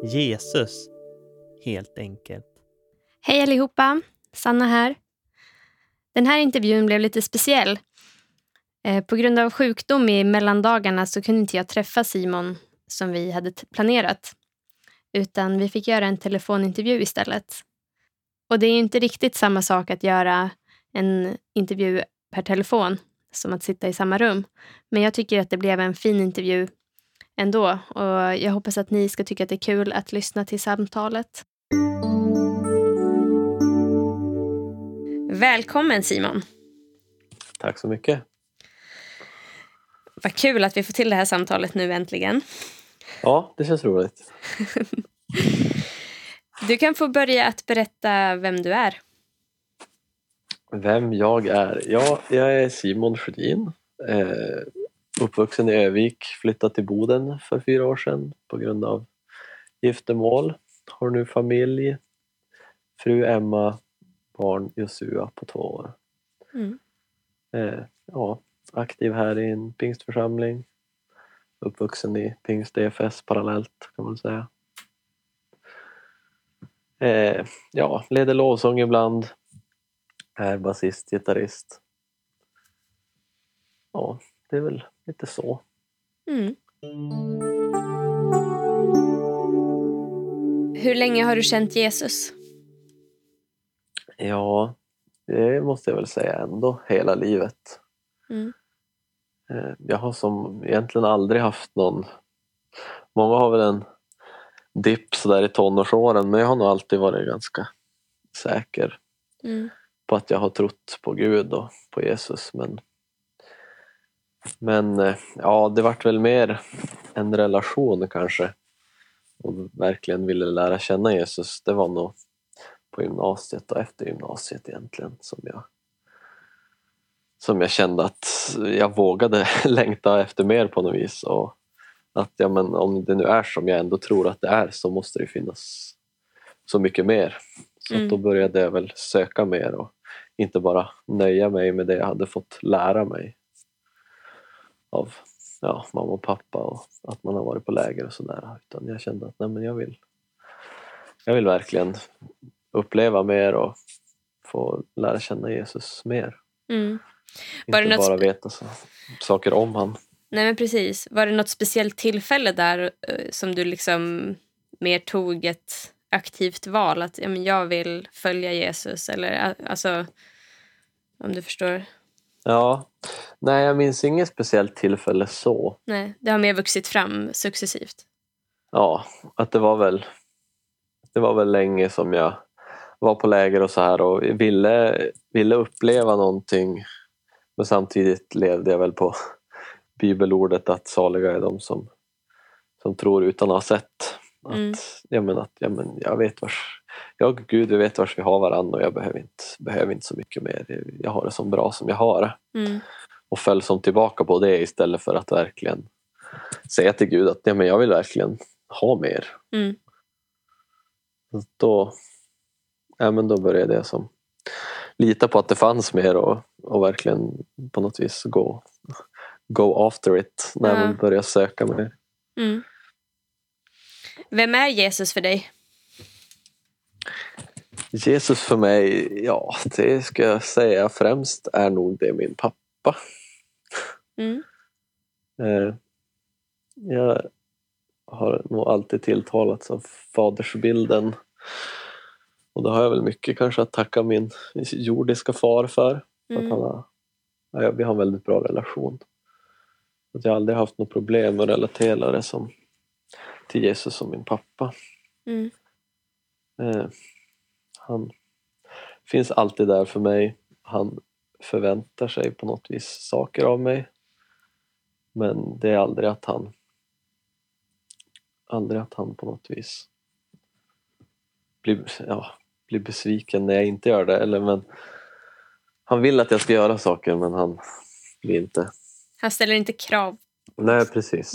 Jesus, helt enkelt. Hej allihopa, Sanna här. Den här intervjun blev lite speciell. På grund av sjukdom i mellandagarna så kunde inte jag träffa Simon som vi hade planerat. Utan vi fick göra en telefonintervju istället. Och det är inte riktigt samma sak att göra en intervju per telefon som att sitta i samma rum. Men jag tycker att det blev en fin intervju ändå. Och jag hoppas att ni ska tycka att det är kul att lyssna till samtalet. Välkommen Simon. Tack så mycket. Vad kul att vi får till det här samtalet nu äntligen. Ja, det känns roligt. Du kan få börja att berätta vem du är. Vem jag är? Ja, jag är Simon Sjödin. Uppvuxen i Övik, flyttat till Boden för 4 år sedan på grund av giftermål. Har nu familj, fru Emma, barn Josua på 2 år. Ja, aktiv här i en pingstförsamling. Uppvuxen i pingst DFS parallellt kan man säga. Ja, leder lovsång ibland. Är basist, gitarrist. Ja, det är väl lite så. Hur länge har du känt Jesus? Ja, det måste jag väl säga ändå hela livet. Jag har som egentligen aldrig haft någon... Många har väl en dipp så där i tonårsåren, men jag har nog alltid varit ganska säker på att jag har trott på Gud och på Jesus. Men ja, det vart väl mer en relation kanske. Och verkligen ville lära känna Jesus. Det var nog på gymnasiet och efter gymnasiet egentligen som jag kände att jag vågade längta efter mer på något vis. Och att ja, men om det nu är som jag ändå tror att det är, så måste det finnas så mycket mer. Så att då började jag väl söka mer och inte bara nöja mig med det jag hade fått lära mig av mamma och pappa och att man har varit på läger och sådär. Utan jag kände att nej, men jag vill verkligen uppleva mer och få lära känna Jesus mer. Inte bara veta saker om han. Nej men precis. Var det något speciellt tillfälle där som du liksom mer tog ett aktivt val? Att jag vill följa Jesus eller alltså om du förstår. Ja, nej jag minns inget speciellt tillfälle så. Nej, det har mer vuxit fram successivt. Ja, att det var väl länge som jag var på läger och så här och ville uppleva någonting, men samtidigt levde jag väl på bibelordet att saliga är de som tror utan att ha sett. Jag vet Gud, vi vet vars vi har varandra och jag behöver inte så mycket mer. Jag har det så bra som jag har det. Och föll som tillbaka på det istället för att verkligen säga till Gud att jag vill verkligen ha mer. Då började jag som lita på att det fanns mer och verkligen på något vis go after it när man börjar söka mer. Vem är Jesus för dig? Jesus för mig, ja, det ska jag säga främst är nog det min pappa. Jag har nog alltid tilltalats av fadersbilden. Och det har jag väl mycket kanske att tacka min jordiska far för. Att vi har en väldigt bra relation. Att jag aldrig haft något problem att relatera det till Jesus som min pappa. Han finns alltid där för mig. Han förväntar sig på något vis saker av mig. Men det är aldrig att han på något vis blir besviken när jag inte gör det. Men han vill att jag ska göra saker, men han vill inte. Han ställer inte krav. Nej, precis.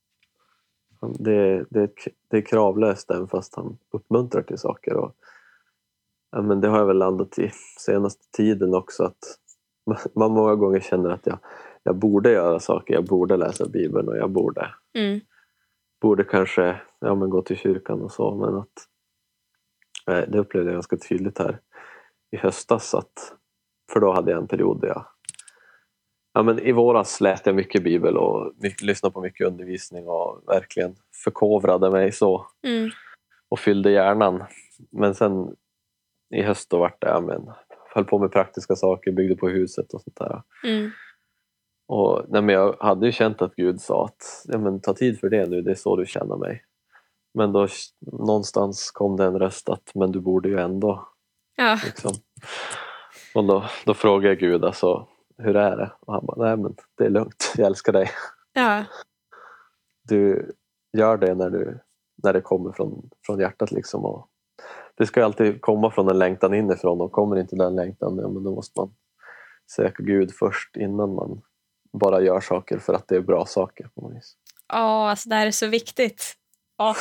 Det är kravlöst även fast han uppmuntrar till saker. Och, men det har jag väl landat i senaste tiden också. Att man många gånger känner att jag borde göra saker. Jag borde läsa Bibeln och jag borde borde kanske gå till kyrkan och så, men att det upplevde jag ganska tydligt här i höstas, för då hade jag en period där men i våras läste jag mycket bibel och lyssnade på mycket undervisning och verkligen förkovrade mig så och fyllde hjärnan. Men sen i höst då vart det, höll på med praktiska saker, byggde på huset och sånt där. Och men jag hade ju känt att Gud sa att ta tid för det nu, det är så du känner mig. Men då någonstans kom det en röst att men du borde ju ändå. Ja. Liksom. Och då frågade jag Gud alltså, hur är det? Och han bara, nej men det är lugnt, jag älskar dig. Ja. Du gör det när det kommer från hjärtat liksom. Och det ska ju alltid komma från en längtan inifrån, och kommer inte den längtan, men då måste man söka Gud först innan man bara gör saker för att det är bra saker på något vis. Ja, alltså det här är så viktigt. Ja.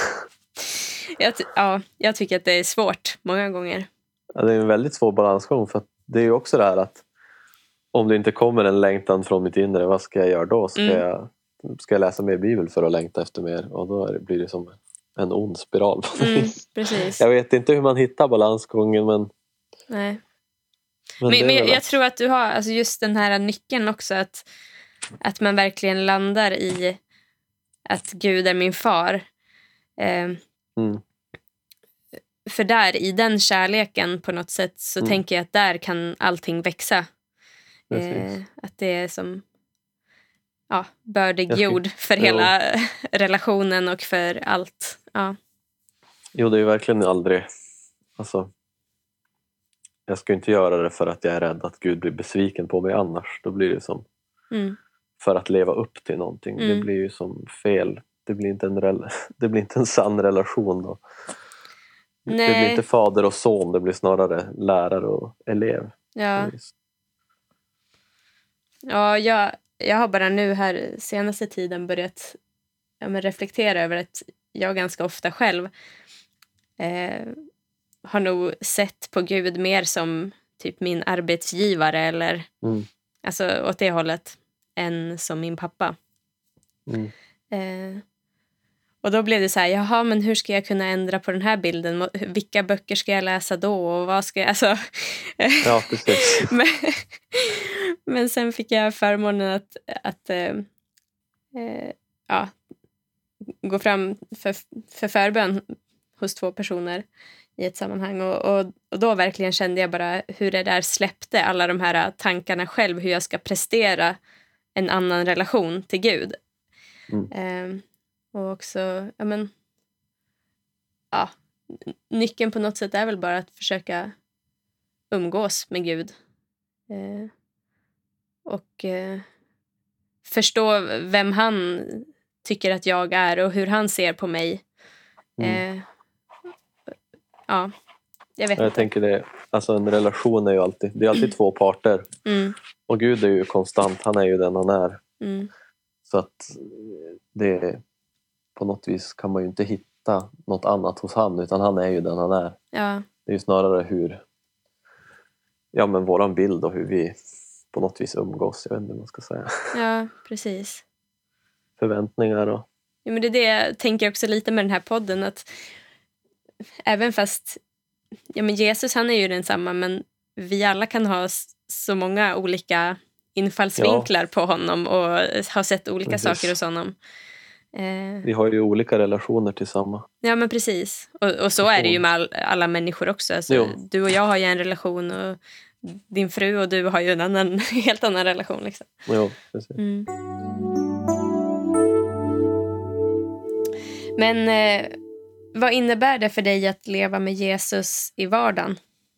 Jag tycker att det är svårt många gånger. Ja, det är en väldigt svår balansgång, för att det är ju också det här att om det inte kommer en längtan från mitt inre, vad ska jag göra då? Ska jag läsa mer bibel för att längta efter mer? Och då blir det som en ond spiral. Precis. Jag vet inte hur man hittar balansgången, men... Nej. Men jag tror att du har alltså just den här nyckeln också, att man verkligen landar i att Gud är min far. För där, i den kärleken på något sätt, så tänker jag att där kan allting växa. Att det är som bördig jord för hela relationen och för allt. Ja. Jo, det är ju verkligen aldrig... Alltså, jag ska inte göra det för att jag är rädd att Gud blir besviken på mig annars. Då blir det som för att leva upp till någonting. Det blir ju som fel. Det blir inte en sann relation då. Nej. Det blir inte fader och son, det blir snarare lärare och elev. Ja. Ja, jag har bara nu här senaste tiden börjat reflektera över att jag ganska ofta själv har nog sett på Gud mer som typ min arbetsgivare eller alltså åt det hållet än som min pappa. Och då blev det så här, jaha, men hur ska jag kunna ändra på den här bilden? Vilka böcker ska jag läsa då? Och vad ska jag... Alltså... Ja, precis. men sen fick jag förmånen att gå fram för förbön hos 2 personer i ett sammanhang. Och då verkligen kände jag bara hur det där släppte alla de här tankarna själv, hur jag ska prestera en annan relation till Gud. Och också, nyckeln på något sätt är väl bara att försöka umgås med Gud. Och förstå vem han tycker att jag är och hur han ser på mig. Jag vet inte. Jag tänker det, alltså en relation är ju alltid 2 parter. Och Gud är ju konstant, han är ju den han är. Så att det på något vis kan man ju inte hitta något annat hos han, utan han är ju den han är. Ja. Det är ju snarare hur våran bild och hur vi på något vis umgås, jag vet inte vad man ska säga. Ja, precis. Förväntningar och... Ja, men det är det jag tänker också lite med den här podden, att även fast Jesus, han är ju densamma, men vi alla kan ha så många olika infallsvinklar på honom och ha sett olika saker hos honom. Vi har ju olika relationer till samma. Ja, men precis. Och så är det ju med alla människor också. Alltså, du och jag har ju en relation, och din fru och du har ju en helt annan relation. Liksom. Jo, precis. Men vad innebär det för dig att leva med Jesus i vardagen?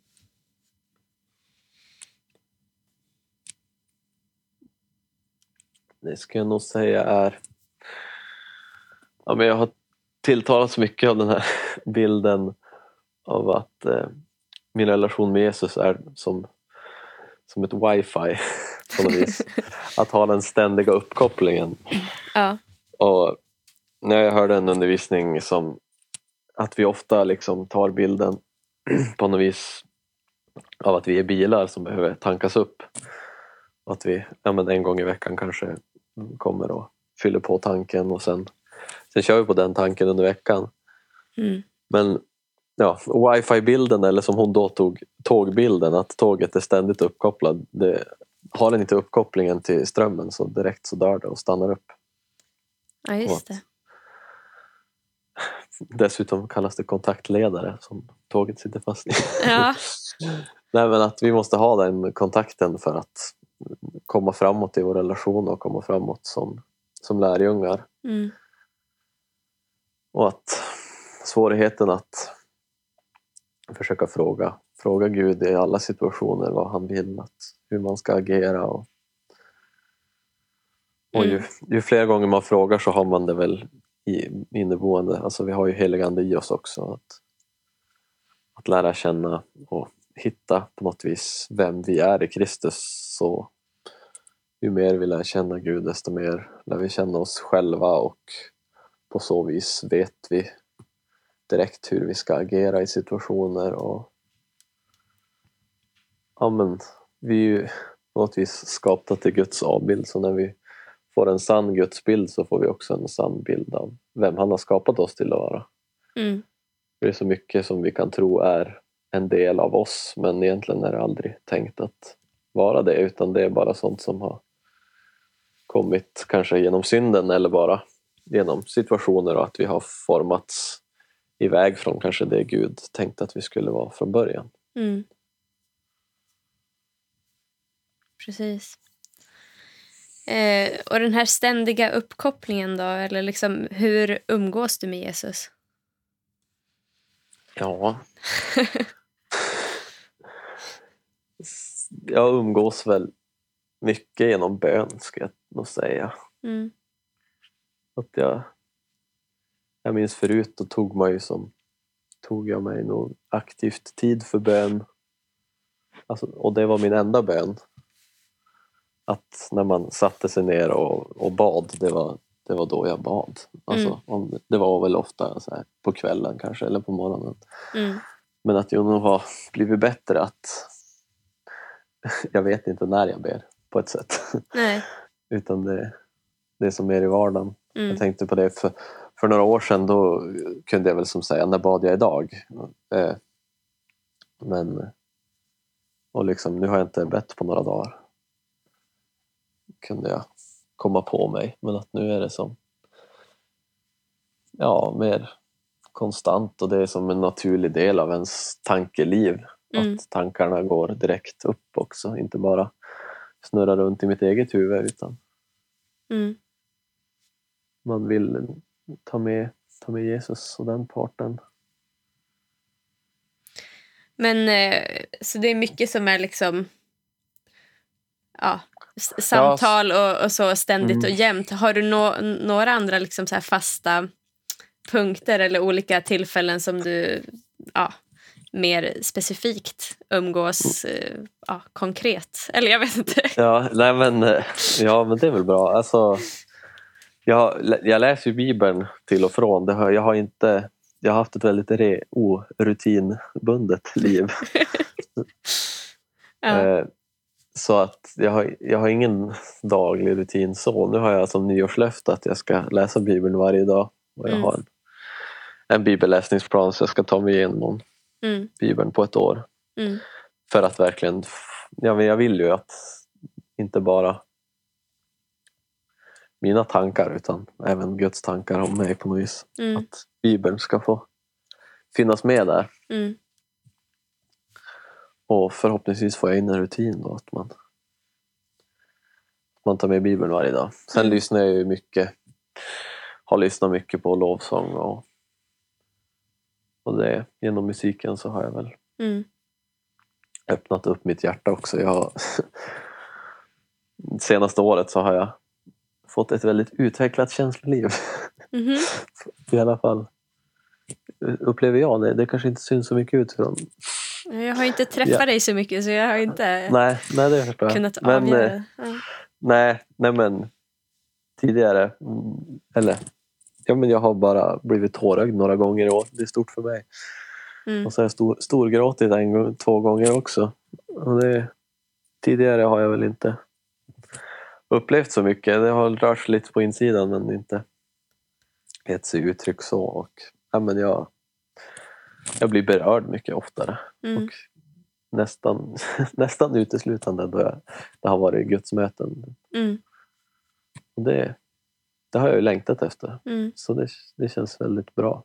Det ska jag nog säga är... Ja, men jag har tilltalats mycket av den här bilden av att min relation med Jesus är som ett wifi på något vis. Att ha den ständiga uppkopplingen. Ja. Och när jag hörde en undervisning som att vi ofta liksom tar bilden på något vis av att vi är bilar som behöver tankas upp. Och att vi en gång i veckan kanske kommer och fyller på tanken och sen sen kör vi på den tanken under veckan. Mm. Men ja, wifi-bilden, eller som hon då tog tågbilden, att tåget är ständigt uppkopplat. Har den inte uppkopplingen till strömmen så direkt så dör det och stannar upp. Ja, just det. Dessutom kallas det kontaktledare som tåget sitter fast i. Ja. Nej, men att vi måste ha den kontakten för att komma framåt i vår relation och komma framåt som lärjungar. Mm. Och att svårigheten att försöka fråga Gud i alla situationer vad han vill, hur man ska agera. Och ju fler gånger man frågar så har man det väl inneboende. Alltså vi har ju heligande i oss också. Att lära känna och hitta på något vis vem vi är i Kristus. Så ju mer vi lär känna Gud, desto mer lär vi känna oss själva, och på så vis vet vi direkt hur vi ska agera i situationer. Och ja, men vi är ju på något vis skapta till Guds avbild, så när vi får en sann Guds bild så får vi också en sann bild av vem han har skapat oss till att vara. Mm. Det är så mycket som vi kan tro är en del av oss, men egentligen är det aldrig tänkt att vara det, utan det är bara sånt som har kommit kanske genom synden eller bara genom situationer, och att vi har formats iväg från kanske det Gud tänkte att vi skulle vara från början. Mm. Precis. Och den här ständiga uppkopplingen då, eller liksom, hur umgås du med Jesus? Ja. Jag umgås väl mycket genom bön, ska jag nog säga. Mm. Att jag minns förut, då tog jag mig nog aktivt tid för bön. Alltså, och det var min enda bön. Att när man satte sig ner och bad, det var då jag bad. Alltså, det var väl ofta så här, på kvällen kanske, eller på morgonen. Mm. Men att jag nog har blivit bättre att jag vet inte när jag ber på ett sätt. Nej. Utan det är som mer i vardagen. Mm. Jag tänkte på det för några år sedan, då kunde jag väl som säga, när bad jag idag? Men och liksom, nu har jag inte bett på några dagar. Kunde jag komma på mig, men att nu är det som mer konstant, och det är som en naturlig del av ens tankeliv. Att tankarna går direkt upp också, inte bara snurrar runt i mitt eget huvud, utan man vill ta med Jesus och den parten. Men så det är mycket som är liksom samtal och så ständigt och jämt. Har du några andra liksom så här fasta punkter eller olika tillfällen som du mer specifikt umgås konkret? Eller jag vet inte. Men det är väl bra. Alltså, jag läser ju Bibeln till och från. Jag har haft ett väldigt orutinbundet liv. Så att jag har ingen daglig rutin så. Nu har jag som nyårslöfte att jag ska läsa Bibeln varje dag. Och jag har en bibelläsningsplan, så jag ska ta mig igenom Bibeln på ett år. För att verkligen, jag vill ju att inte bara mina tankar utan även Guds tankar om mig på något vis. Att Bibeln ska få finnas med där. Och förhoppningsvis får jag in en rutin då, att man tar med Bibeln varje dag. Sen lyssnar jag ju har lyssnat mycket på lovsång och det, genom musiken så har jag väl öppnat upp mitt hjärta också. Senaste året så har jag fått ett väldigt utvecklat känsloliv. I alla fall upplever jag det. Det kanske inte syns så mycket ut från. Jag har inte träffat dig så mycket, så jag har inte det förstår jag. Kunnat avgöra. Nej, men tidigare jag har bara blivit tårögd några gånger i år. Det är stort för mig. Och så har jag storgråtit 2 gånger också. Och tidigare har jag väl inte upplevt så mycket. Det har rört sig lite på insidan, men inte gett sig uttryck så. Och ja, men jag blir berörd mycket oftare. Och nästan uteslutande då det har varit gudsmöten. Och det har jag ju längtat efter. Så det känns väldigt bra.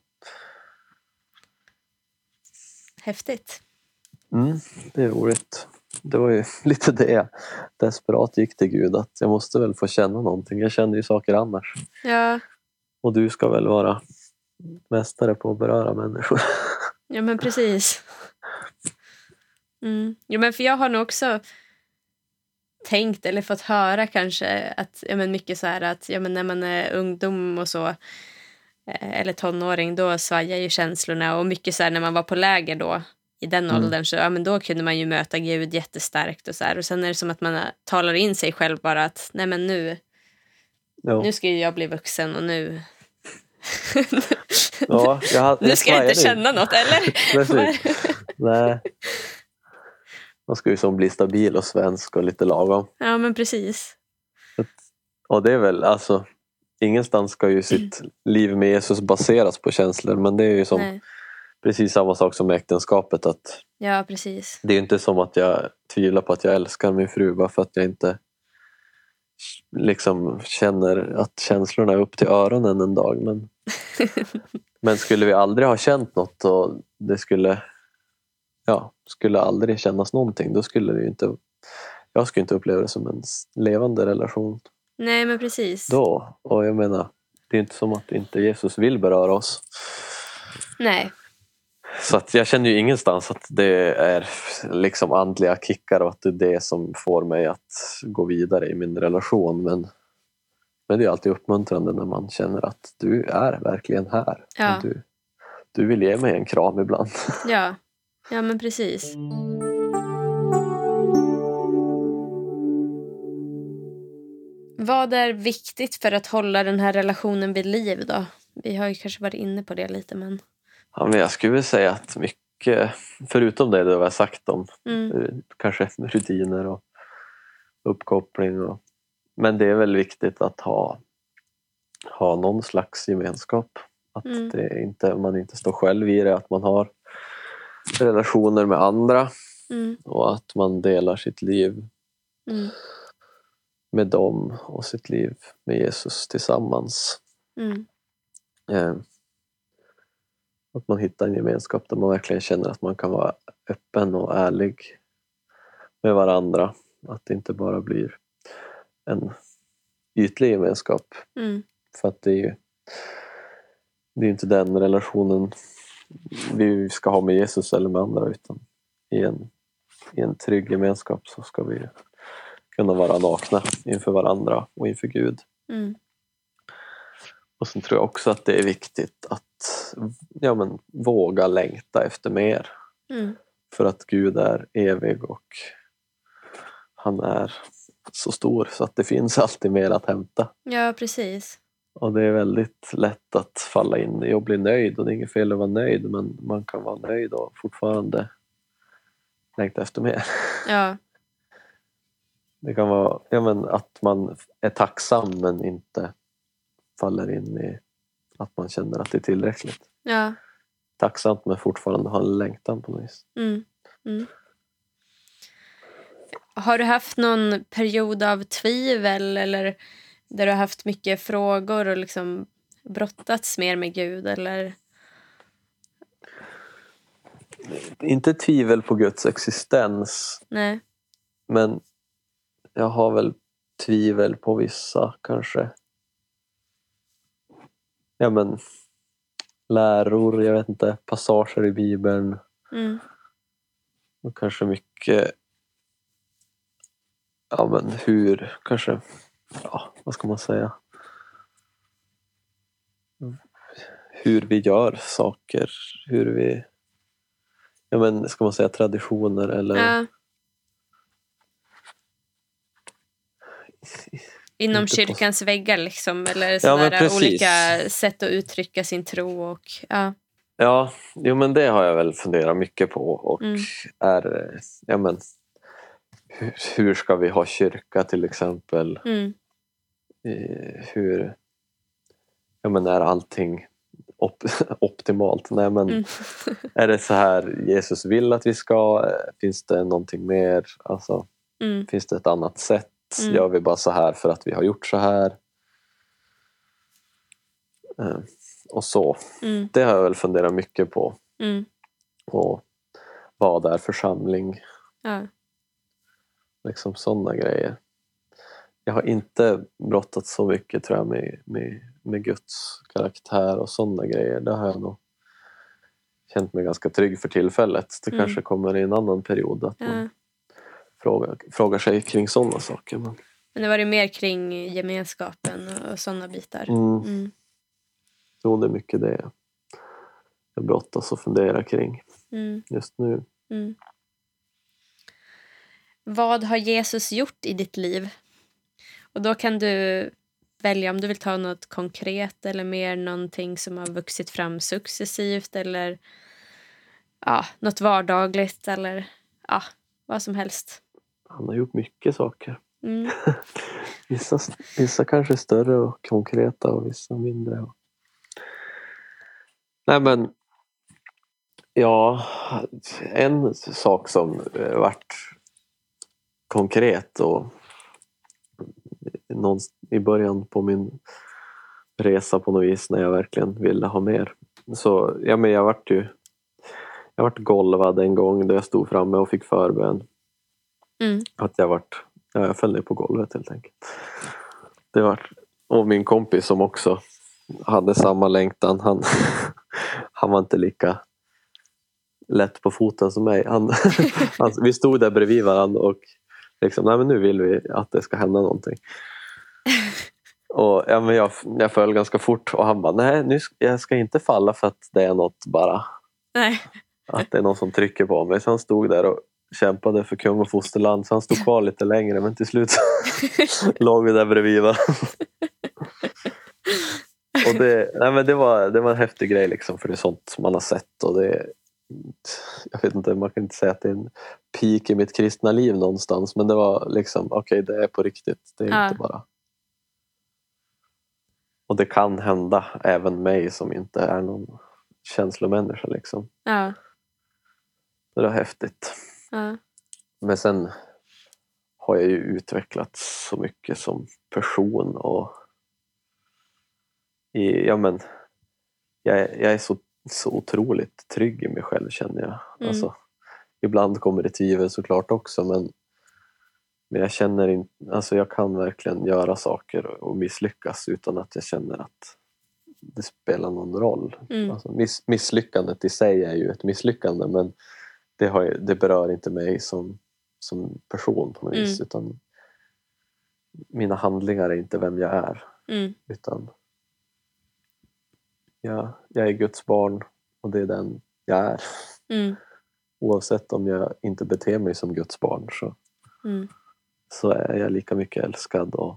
Häftigt. Det är roligt. Det var ju lite det jag desperat gick till Gud, att jag måste väl få känna någonting. Jag känner ju saker annars. Ja. Och du ska väl vara mästare på att beröra människor. Ja, men precis. Jo, men för jag har nog också tänkt eller fått höra kanske att mycket så här att när man är ungdom och så eller tonåring, då svajar ju känslorna, och mycket så här när man var på läger då i den åldern, så men då kunde man ju möta Gud jättestarkt och så här, och sen är det som att man talar in sig själv bara att nej, men nu ska ju jag bli vuxen och nu nu ska jag inte känna något, eller? Nej. Man ska ju som bli stabil och svensk och lite lagom. Ja, men precis. Och det är väl, alltså, ingenstans ska ju sitt liv med Jesus baseras på känslor, men det är ju som precis samma sak som med äktenskapet, att ja, precis. det är inte som att jag tvivlar på att jag älskar min fru bara för att jag inte liksom känner att känslorna är upp till öronen en dag, men skulle vi aldrig ha känt något och det skulle aldrig kännas någonting, då skulle det ju inte, jag skulle inte uppleva det som en levande relation. Nej, men precis. Då, och jag menar, det är inte som att inte Jesus vill beröra oss. Nej. Så att jag känner ju ingenstans att det är liksom andliga kickar och att det är det som får mig att gå vidare i min relation, men det är alltid uppmuntrande när man känner att du är verkligen här. Ja. Du vill ge mig en kram ibland. Ja, men precis. Vad är viktigt för att hålla den här relationen vid liv då? Vi har ju kanske varit inne på det lite, men... Ja, men jag skulle säga att mycket, förutom det du har sagt om kanske rutiner och uppkoppling. Men det är väl viktigt att ha någon slags gemenskap. Att man inte står själv i det, att man har relationer med andra och att man delar sitt liv med dem och sitt liv med Jesus tillsammans. Att man hittar en gemenskap där man verkligen känner att man kan vara öppen och ärlig med varandra. Att det inte bara blir en ytlig gemenskap. För att det är inte den relationen vi ska ha med Jesus eller med andra, utan i en trygg gemenskap så ska vi kunna vara nakna inför varandra och inför Gud. Och sen tror jag också att det är viktigt att våga längta efter mer. För att Gud är evig och han är så stor så att det finns alltid mer att hämta. Ja, precis. Och det är väldigt lätt att falla in i och bli nöjd, och det är inget fel att vara nöjd, men man kan vara nöjd och fortfarande längta efter mer. Ja. Det kan vara att man är tacksam men inte faller in i att man känner att det är tillräckligt. Ja. Tacksamt men fortfarande har en längtan på något vis. Har du haft någon period av tvivel eller där du har haft mycket frågor och liksom brottats mer med Gud, eller? Inte tvivel på Guds existens. Nej. Men jag har väl tvivel på vissa kanske. Läror, jag vet inte, passager i Bibeln. Och kanske mycket hur, kanske, vad ska man säga? Hur vi gör saker, hur vi, ska man säga traditioner eller... Ja. Inom kyrkans väggar liksom, eller sådär olika sätt att uttrycka sin tro och men det har jag väl funderat mycket på, och är hur ska vi ha kyrka till exempel? men är allting optimalt? Nej, men är det så här Jesus vill att vi ska? Finns det någonting mer? Alltså, finns det ett annat sätt? Gör vi bara så här för att vi har gjort så här? Och så. Det har jag väl funderat mycket på. Och vad är församling? Ja. Liksom sådana grejer. Jag har inte brottat så mycket, tror jag, med Guds karaktär och sådana grejer. Det har jag nog känt mig ganska trygg för tillfället. Det kanske kommer i en annan period att man frågar sig kring sådana saker. Men det var det mer kring gemenskapen och sådana bitar. Jo, det är mycket det jag brottas och funderar kring just nu. Vad har Jesus gjort i ditt liv? Och då kan du välja om du vill ta något konkret eller mer någonting som har vuxit fram successivt eller något vardagligt eller vad som helst. Han har gjort mycket saker. Vissa kanske större och konkreta och vissa mindre. Nej, men en sak som varit konkret och i början på min resa på något vis när jag verkligen ville ha mer. Så jag vart golvad en gång där jag stod framme och fick förbön. Att jag föll ner på golvet helt enkelt. Och min kompis som också hade samma längtan, han var inte lika lätt på foten som mig. Vi stod där bredvid varandra och liksom, nej men nu vill vi att det ska hända någonting. Och jag föll ganska fort och han bara, nej jag ska inte falla för att det är något bara. Nej. Att det är någon som trycker på mig. Så han stod där och kämpade för kung och fosterland. Så han stod kvar lite längre, men till slut låg vi där bredvid varandra. Och det var en häftig grej liksom, för det är sånt man har sett och jag vet inte, man kan inte säga att det är en peak i mitt kristna liv någonstans, men det var liksom, okej, det är på riktigt, det är inte bara. Och det kan hända även mig som inte är någon känslomänniska liksom. Ja. Det var häftigt. Ja. Men sen har jag ju utvecklats så mycket som person och jag är så otroligt trygg i mig själv, känner jag. Alltså, ibland kommer det tvivel såklart också, men jag känner inte, alltså jag kan verkligen göra saker och misslyckas utan att jag känner att det spelar någon roll. Alltså, misslyckandet i sig är ju ett misslyckande, men det berör inte mig som person på något vis, utan mina handlingar är inte vem jag är, utan jag är Guds barn och det är den jag är. Oavsett om jag inte beter mig som Guds barn så är jag lika mycket älskad, och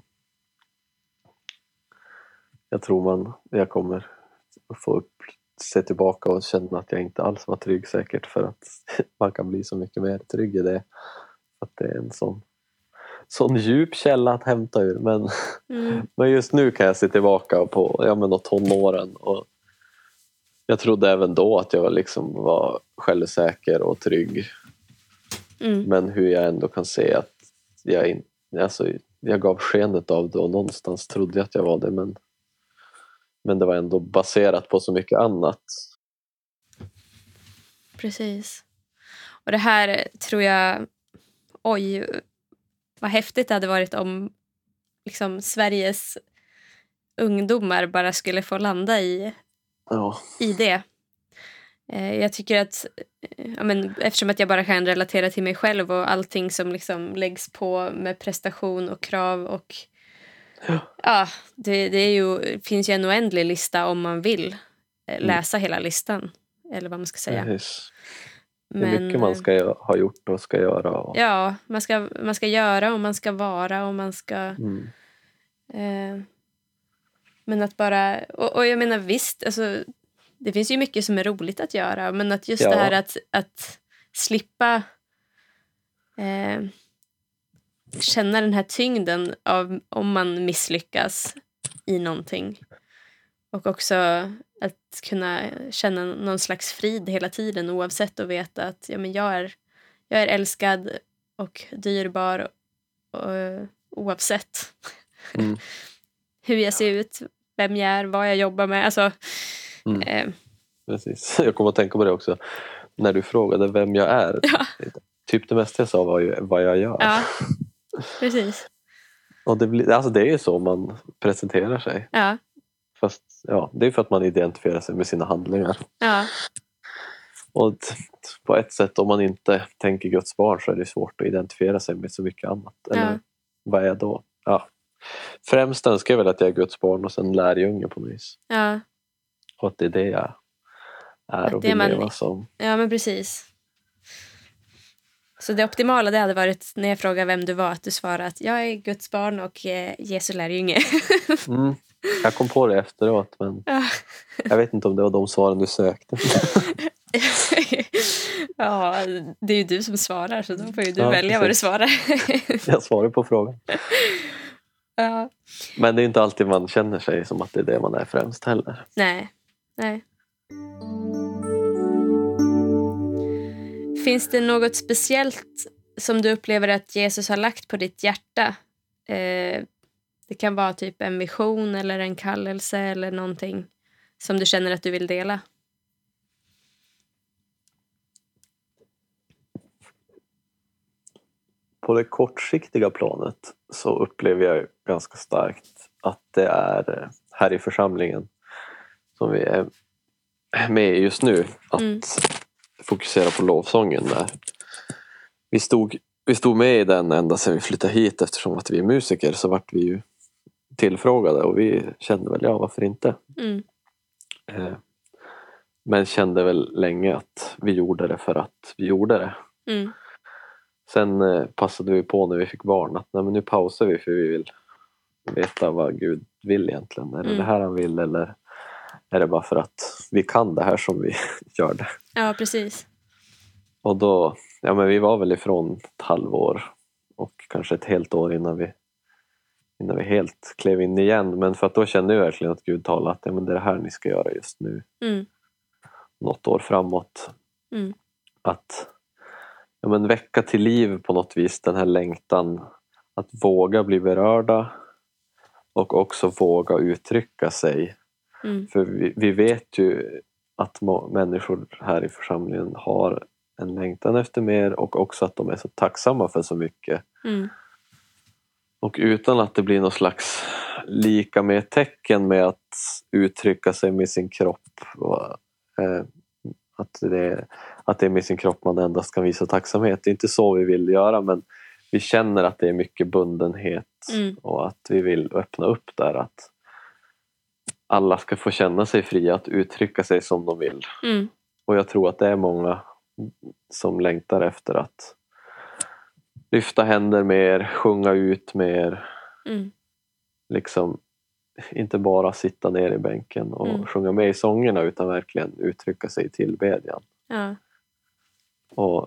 jag tror jag kommer få se tillbaka och känna att jag inte alls var trygg, säkert, för att man kan bli så mycket mer trygg i det. Att det är en sån djup källa att hämta ur. Men just nu kan jag se tillbaka på tonåren, och jag trodde även då att jag var självsäker och trygg. Men hur jag ändå kan se att jag gav skenet av det, och någonstans trodde jag att jag var det, men det var ändå baserat på så mycket annat. Precis. Och det här tror jag, vad häftigt det hade varit om liksom Sveriges ungdomar bara skulle få landa i det. Jag tycker att eftersom att jag bara kan relatera till mig själv och allting som liksom läggs på med prestation och krav och det finns ju en oändlig lista om man vill läsa hela listan, eller vad man ska säga. Precis. Det är mycket man ska ha gjort och ska göra. Ja, man ska göra och man ska vara och man ska men att bara, och jag menar visst, alltså det finns ju mycket som är roligt att göra, men att just det här att slippa känna den här tyngden av om man misslyckas i någonting. Och också att kunna känna någon slags frid hela tiden oavsett och veta att ja, men jag är älskad och dyrbar oavsett hur jag ser ut, vem jag är, vad jag jobbar med. Alltså, Precis. Jag kommer att tänka på det också när du frågade vem jag är. Ja. Typ det mesta jag sa var ju vad jag gör. Ja, precis. Och det är ju så man presenterar sig. Ja. Fast det är för att man identifierar sig med sina handlingar. Ja. Och på ett sätt, om man inte tänker Guds barn, så är det svårt att identifiera sig med så mycket annat. Eller vad är jag då? Ja. Främst önskar jag väl att jag är Guds barn och sen lärjunge på något vis. Ja. Och att det är det jag är och vill leva som. Ja, men precis. Så det optimala det hade varit när jag frågar vem du var, att du svarade att jag är Guds barn och Jesu lärjunge. Jag kom på det efteråt, men jag vet inte om det var de svaren du sökte. Ja, det är ju du som svarar, så då får ju du välja vad du svarar. Jag svarar på frågan. Ja. Men det är inte alltid man känner sig som att det är det man är främst heller. Nej. Finns det något speciellt som du upplever att Jesus har lagt på ditt hjärta? Det kan vara typ en vision eller en kallelse eller någonting som du känner att du vill dela. På det kortsiktiga planet så upplever jag ganska starkt att det är här i församlingen som vi är med just nu att fokusera på lovsången där. Vi stod med i den ända sedan vi flyttade hit, eftersom att vi är musiker så vart vi ju tillfrågade och vi kände väl varför inte. Men kände väl länge att vi gjorde det för att vi gjorde det. Sen passade vi på när vi fick barn att men nu pausar vi för vi vill veta vad Gud vill egentligen. Är det det här han vill eller är det bara för att vi kan det här som vi gör det? Ja, precis. Och då, men vi var väl ifrån ett halvår och kanske ett helt år innan vi helt klev in igen. Men för att då kände jag verkligen att Gud talade att men det är det här ni ska göra just nu. Något år framåt. Att väcka till liv på något vis den här längtan att våga bli berörda och också våga uttrycka sig. För vi vet ju att människor här i församlingen har en längtan efter mer och också att de är så tacksamma för så mycket. Och utan att det blir någon slags lika med tecken med att uttrycka sig med sin kropp och, att det är med sin kropp man endast kan visa tacksamhet. Det är inte så vi vill göra, men vi känner att det är mycket bundenhet och att vi vill öppna upp där att alla ska få känna sig fria att uttrycka sig som de vill. Och jag tror att det är många som längtar efter att lyfta händer mer, sjunga ut mer. Liksom inte bara sitta ner i bänken och sjunga med i sångerna utan verkligen uttrycka sig i tillbedjan. Ja. Och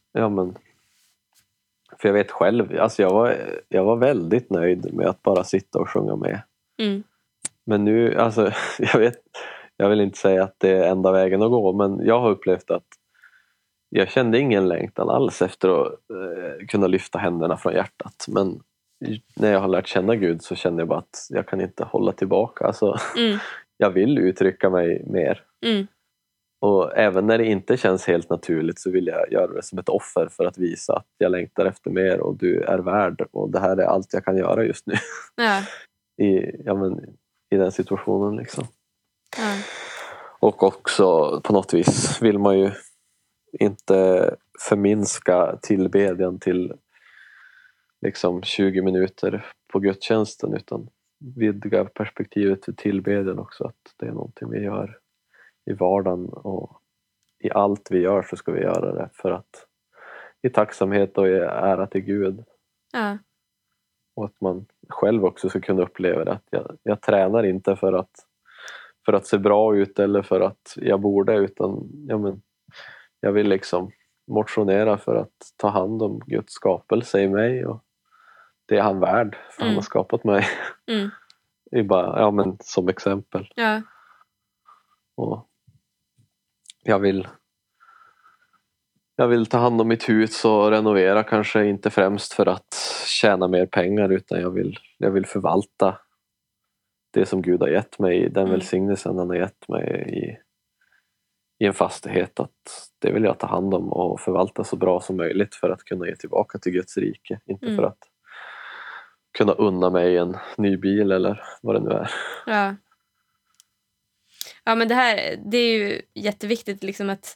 för jag vet själv, alltså jag var väldigt nöjd med att bara sitta och sjunga med. Men nu, alltså jag vill inte säga att det är enda vägen att gå, men jag har upplevt att jag kände ingen längtan alls efter att kunna lyfta händerna från hjärtat. Men när jag har lärt känna Gud så känner jag bara att jag kan inte hålla tillbaka. Alltså, jag vill uttrycka mig mer. Och även när det inte känns helt naturligt så vill jag göra det som ett offer för att visa att jag längtar efter mer och du är värd. Och det här är allt jag kan göra just nu. Ja. I den situationen liksom. Ja. Och också på något vis vill man ju inte förminska tillbedjan till liksom 20 minuter på gudstjänsten utan vidga perspektivet till tillbedjan också, att det är någonting vi gör i vardagen och i allt vi gör så ska vi göra det för att i tacksamhet och i ära till Gud. Ja. Och att man själv också ska kunna uppleva det, att jag tränar inte för att se bra ut eller för att jag borde, utan jag vill liksom motionera för att ta hand om Guds skapelse i mig och det är han värd för han har skapat mig. Det är bara, ja men som exempel. Ja. Och jag vill ta hand om mitt hus och renovera, kanske inte främst för att tjäna mer pengar, utan jag vill förvalta det som Gud har gett mig, den välsignelsen han har gett mig i en fastighet, att det vill jag ta hand om och förvalta så bra som möjligt för att kunna ge tillbaka till Guds rike, inte för att kunna unna mig en ny bil eller vad det nu är. Ja. Ja, men det är ju jätteviktigt liksom att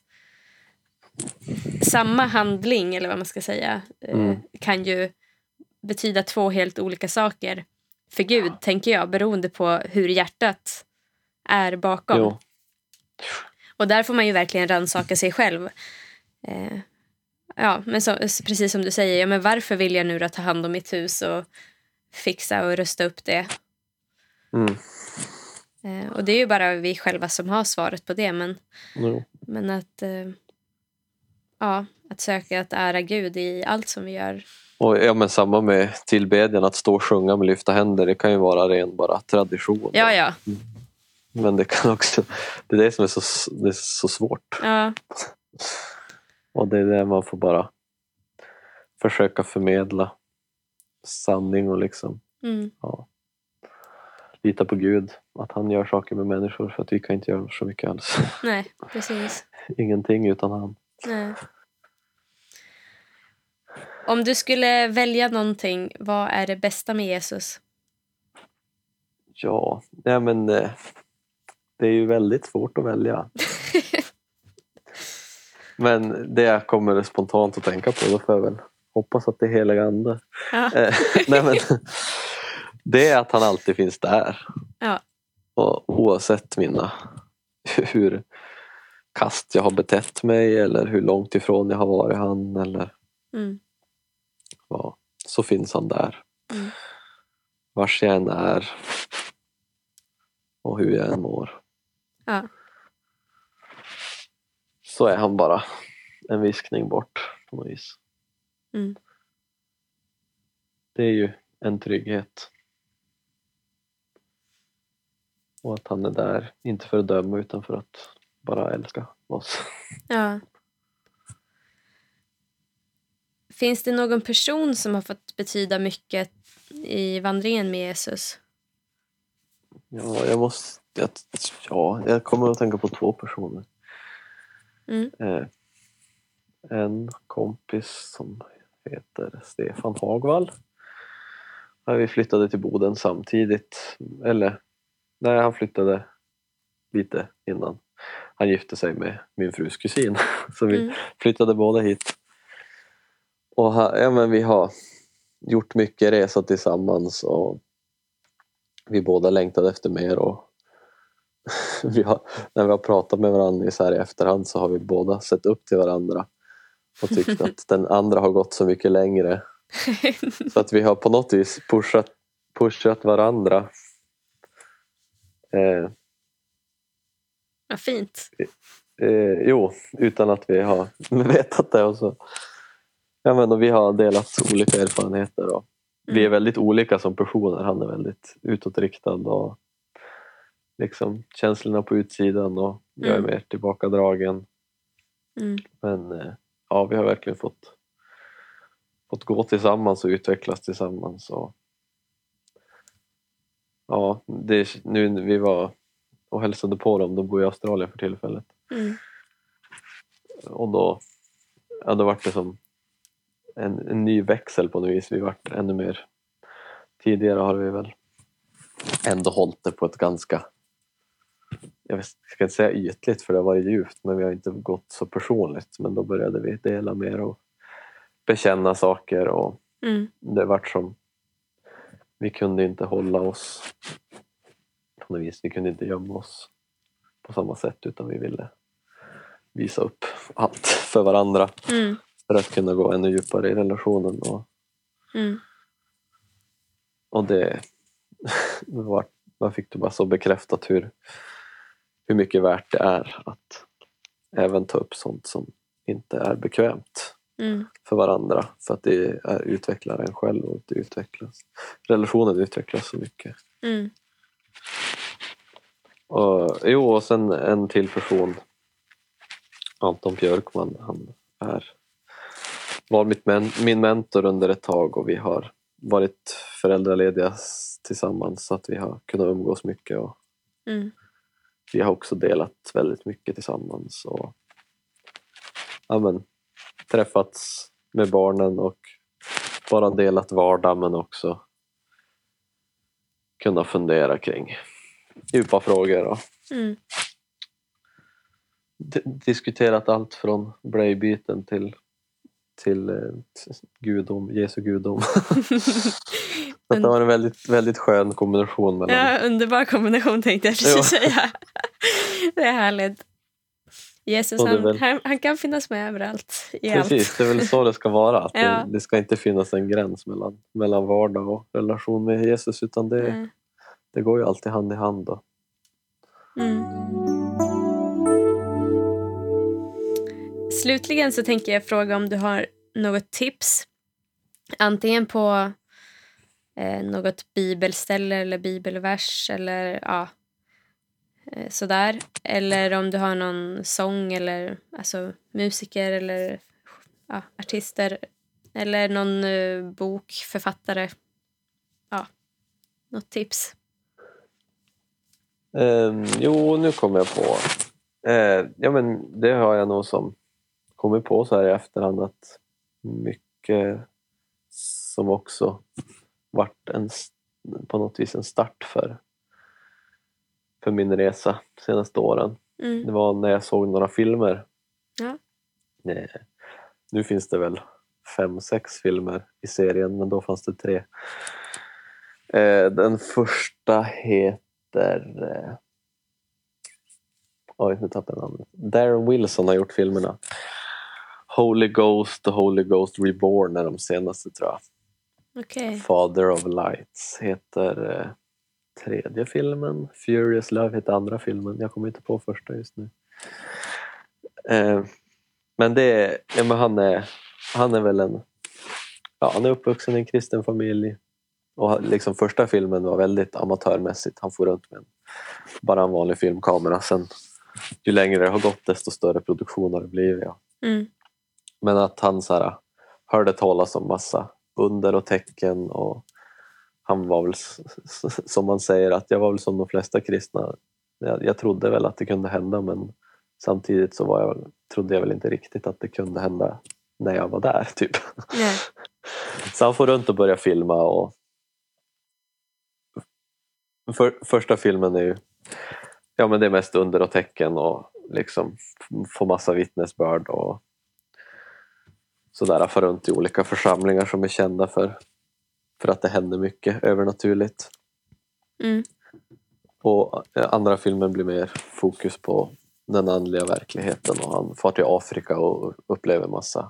samma handling, eller vad man ska säga, kan ju betyda 2 helt olika saker för Gud, tänker jag, beroende på hur hjärtat är bakom. Jo. Och där får man ju verkligen rannsaka sig själv. Ja, men precis som du säger, ja, men varför vill jag nu då ta hand om mitt hus och fixa och rusta upp det? Och det är ju bara vi själva som har svaret på det, men att att söka att ära Gud i allt som vi gör. Och ja, men samma med tillbedjan, att stå och sjunga med lyfta händer, det kan ju vara ren bara tradition. Ja. Men det kan också, det är det som är så svårt. Ja. Och det är det man får bara försöka förmedla sanning och liksom lita på Gud, att han gör saker med människor, för att vi kan inte göra så mycket alls. Nej, precis. Ingenting utan han. Nej. Om du skulle välja någonting, vad är det bästa med Jesus? Ja, nej men det är ju väldigt svårt att välja. Men det jag kommer spontant att tänka på, då får jag väl hoppas att det är heliga ande. Ja. Nej men det är att han alltid finns där. Ja. Och oavsett hur kast jag har betett mig eller hur långt ifrån jag har varit han, eller så finns han där. Vars jag än är och hur jag än mår. Ja. Så är han bara en viskning bort på något vis. Det är ju en trygghet. Och att han är där, inte för att döma utan för att bara älska oss. Ja. Finns det någon person som har fått betyda mycket i vandringen med Jesus? Ja, jag kommer att tänka på 2 personer. En kompis som heter Stefan Hagvall. Vi flyttade till Boden samtidigt. Eller, nej, han flyttade lite innan. Han gifte sig med min frus kusin. Så vi flyttade båda hit. Och men vi har gjort mycket resa tillsammans. Och vi båda längtade efter mer. Och när vi har pratat med varandra så här i efterhand, så har vi båda sett upp till varandra. Och tyckt att den andra har gått så mycket längre. Så att vi har på något vis pushat varandra. Vad fint. Jo, utan att vi har vetat det. Och så. Ja, men vi har delat olika erfarenheter. Och vi är väldigt olika som personer. Han är väldigt utåtriktad och liksom känslorna på utsidan. Och jag är mer tillbakadragen. Men vi har verkligen fått gå tillsammans och utvecklas tillsammans. Och nu vi var och hälsade på dem, de bor i Australien för tillfället. Och då var det som en ny växel på något vis. Vi vart ännu mer. Tidigare har vi väl ändå hållit det på ett ganska, jag ska inte säga ytligt för det var djupt, men vi har inte gått så personligt. Men då började vi dela mer och bekänna saker, och det vart som vi kunde inte hålla oss på något vis, vi kunde inte gömma oss på samma sätt, utan vi ville visa upp allt för varandra för att kunna gå ännu djupare i relationen. Och det man fick det bara så bekräftat hur mycket värt det är att även ta upp sånt som inte är bekvämt för varandra, för att det utvecklar en själv, och det relationen utvecklas så mycket. Och sen en till person, Anton Björkman, han var min mentor under ett tag och vi har varit föräldralediga tillsammans så att vi har kunnat umgås mycket och vi har också delat väldigt mycket tillsammans och träffats med barnen och bara delat vardag men också kunna fundera kring djupa frågor och diskuterat allt från blöjbyten till gudom, Jesu gudom. Det var en väldigt, väldigt skön kombination mellan... Ja, underbar kombination tänkte jag precis säga. Det är härligt. Jesus, han kan finnas med överallt. Precis, det är väl så det ska vara. Att ja. det ska inte finnas en gräns mellan vardag och relation med Jesus, utan det går ju alltid hand i hand då. Slutligen så tänker jag fråga om du har något tips. Antingen på något bibelställe eller bibelvers eller sådär. Eller om du har någon sång eller alltså musiker eller artister. Eller någon bok, författare. Ja, något tips. Jo, nu kommer jag på. Men det har jag nog som kommit på så här i efterhand att mycket som också varit på något vis en start för min resa de senaste åren. Det var när jag såg några filmer. Ja. Nu finns det väl 5-6 filmer i serien, men då fanns det 3. Den första heter... nu tappade jag namnet. Darren Wilson har gjort filmerna. Holy Ghost och Holy Ghost Reborn är de senaste, tror jag. Okay. Father of Lights heter 3:e filmen. Furious Love heter 2:a filmen. Jag kommer inte på första just nu. Men han är väl han är uppvuxen i en kristen familj. Och liksom första filmen var väldigt amatörmässigt. Han får runt med bara en vanlig filmkamera. Sen ju längre det har gått desto större produktion har det blivit. Ja. Men att han så här, hörde talas om massa under och tecken och han var väl som man säger att jag var väl som de flesta kristna. Jag trodde väl att det kunde hända, men samtidigt så trodde jag väl inte riktigt att det kunde hända när jag var där typ. Nej. Så han får runt och börja filma och första filmen är ju men det är mest under och tecken och liksom få massa vittnesbörd och sådär, för runt i olika församlingar som är kända för att det händer mycket övernaturligt. Och andra filmen blir mer fokus på den andliga verkligheten och han far till Afrika och upplever massa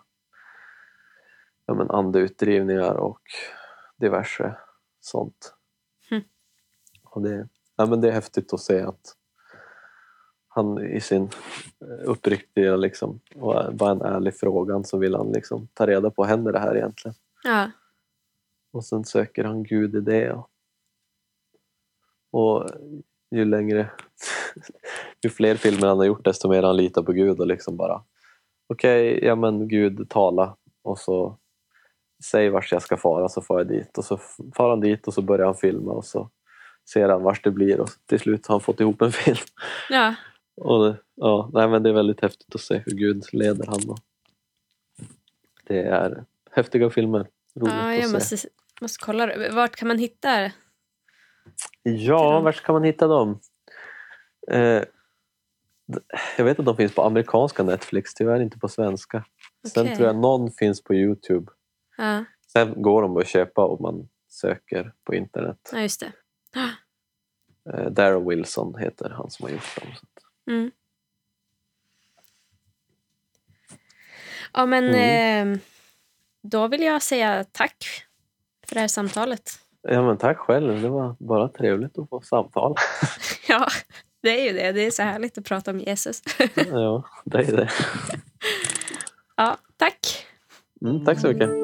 andeutdrivningar och diverse sånt. Och det är häftigt att se att han i sin uppriktiga liksom, och bara en ärlig frågan så vill han liksom ta reda på, händer det här egentligen? Ja. Och sen söker han Gud i det. Och ju fler filmer han har gjort desto mer han litar på Gud och liksom bara Gud tala och så säg vart jag ska fara så far jag dit. Och så far han dit och så börjar han filma och så ser han vart det blir och till slut har han fått ihop en film. Ja. Och det är väldigt häftigt att se hur Gud leder han. Och det är häftiga filmer. Roligt jag att se. måste kolla. Vart kan man hitta? Ja, vart kan man hitta dem? Jag vet att de finns på amerikanska Netflix, tyvärr inte på svenska. Sen tror jag någon finns på YouTube. Ja. Sen går de att köpa om man söker på internet. Ja, just det. Darren Wilson heter han som har gjort dem. Ja, men då vill jag säga tack för det här samtalet. Ja, men tack själv. Det var bara trevligt att få samtala. Ja, det är ju det. Det är så härligt att prata om Jesus. Ja, det är det. Ja, tack. Tack så mycket.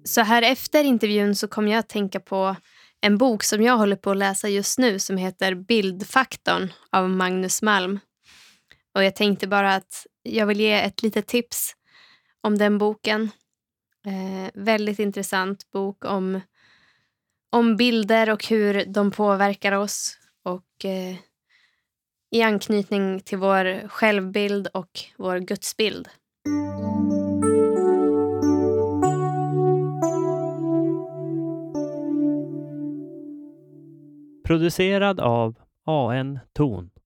Så här efter intervjun så kom jag att tänka på en bok som jag håller på att läsa just nu som heter Bildfaktorn av Magnus Malm. Och jag tänkte bara att jag vill ge ett litet tips om den boken. Väldigt intressant bok om bilder och hur de påverkar oss. Och i anknytning till vår självbild och vår gudsbild. Producerad av AN Ton.